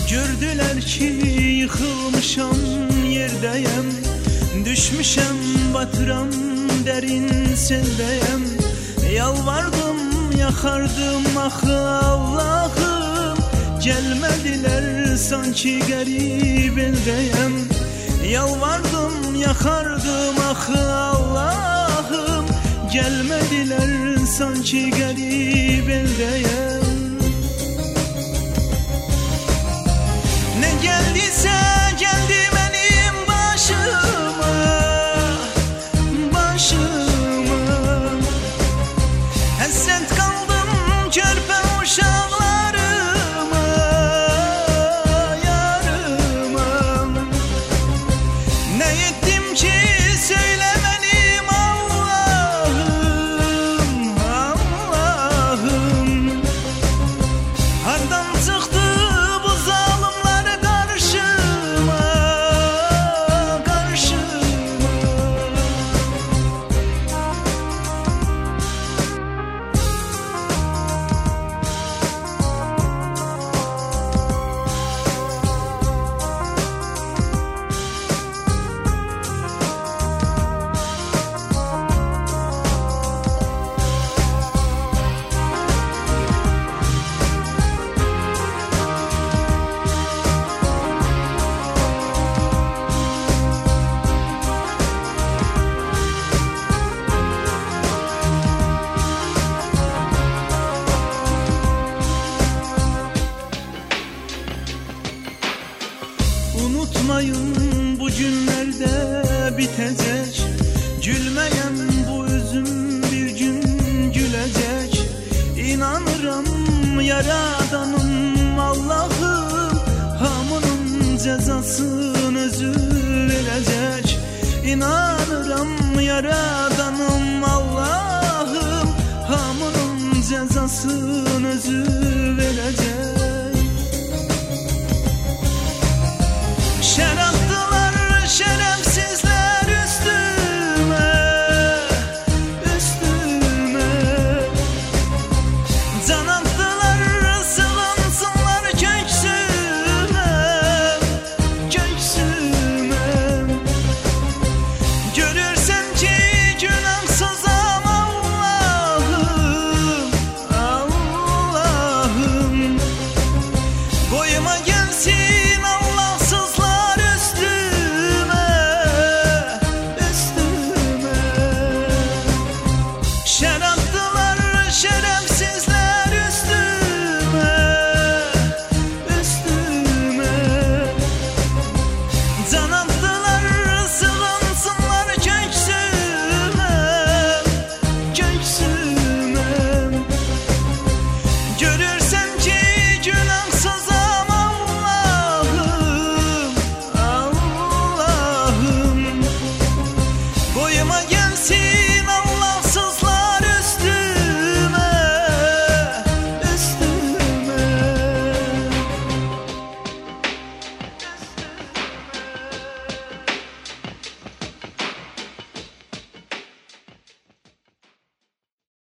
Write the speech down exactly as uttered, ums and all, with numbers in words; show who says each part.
Speaker 1: Gördüler ki yıkılmışam yerdeyim, düşmüşem batıram derin seldeyim. Yalvardım yakardım ah Allah'ım, gelmediler sanki garip eldeyim. Yalvardım yakardım ah Allah'ım, gelmediler sanki garip eldeyim. Ne geldiyse geldi benim başıma, başıma. Hasret kaldım körpe uşaklarıma, yarıma. Ne ettim ki söyle benim Allah'ım, Allah'ım. Hardan çıktı bu zalimler karşıma, karşıma. Unutmayın bu günlerde bitecek, gülmeyen bu üzüm bir gün gülecek. İnanırım yaradanım Allah'ım, hamının cezasını özü verecek. İnanırım yaradanım Allah'ım, hamının cezasını özü